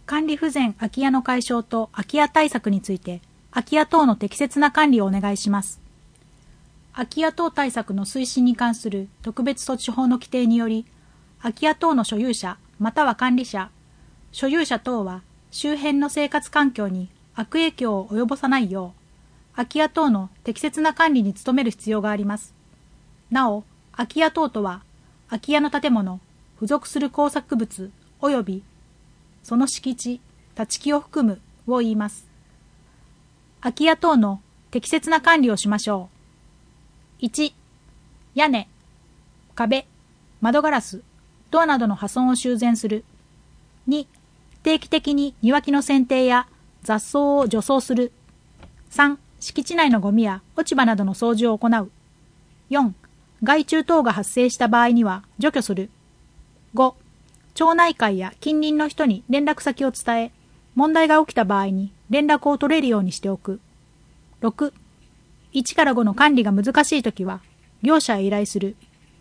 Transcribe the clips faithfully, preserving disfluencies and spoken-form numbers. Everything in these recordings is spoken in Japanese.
管理不全空き家の解消と空き家対策について、空き家等の適切な管理をお願いします。空き家等対策の推進に関する特別措置法の規定により、空き家等の所有者または管理者、所有者等は周辺の生活環境に悪影響を及ぼさないよう、空き家等の適切な管理に努める必要があります。なお、空き家等とは、空き家の建物、付属する工作物及びその敷地、立ち木を含むを言います。空き家等の適切な管理をしましょう。いち、屋根、壁、窓ガラス、ドアなどの破損を修繕する。に、定期的に庭木の剪定や雑草を除草する。さん、敷地内のゴミや落ち葉などの掃除を行う。よん、害虫等が発生した場合には除去する。ご、町内会や近隣の人に連絡先を伝え、問題が起きた場合に連絡を取れるようにしておく。ろく、いちからごの管理が難しいときは、業者へ依頼する。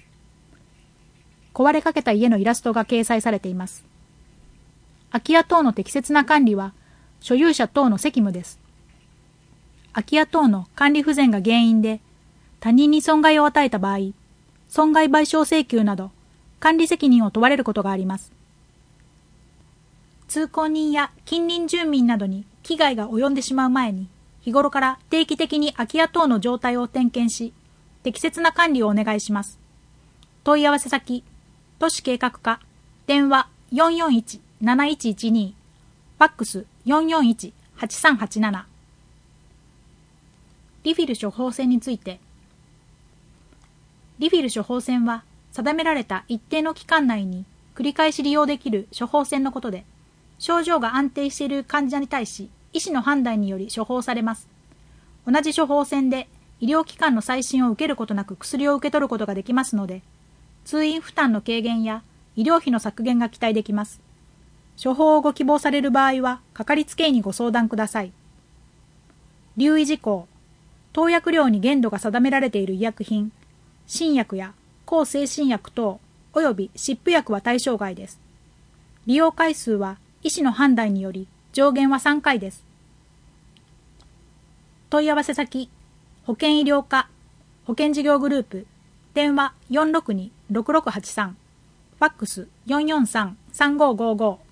壊れかけた家のイラストが掲載されています。空き家等の適切な管理は、所有者等の責務です。空き家等の管理不全が原因で、他人に損害を与えた場合、損害賠償請求など、管理責任を問われることがあります。通行人や近隣住民などに危害が及んでしまう前に、日頃から定期的に空き家等の状態を点検し、適切な管理をお願いします。問い合わせ先、都市計画課、電話 よんよんいちなないちいちに、ファックス よんよんいちはちさんはちなな。リフィル処方箋について、リフィル処方箋は、定められた一定の期間内に繰り返し利用できる処方箋のことで、症状が安定している患者に対し、医師の判断により処方されます。同じ処方箋で医療機関の再診を受けることなく薬を受け取ることができますので、通院負担の軽減や医療費の削減が期待できます。処方をご希望される場合は、かかりつけ医にご相談ください。留意事項、投薬量に限度が定められている医薬品、新薬や抗精神薬等及び湿布薬は対象外です。利用回数は医師の判断により上限はさんかいです。問い合わせ先、保健医療課、保健事業グループ、電話 よんろくにろくろくはちさん、ファックス よんよんさんさんごごご。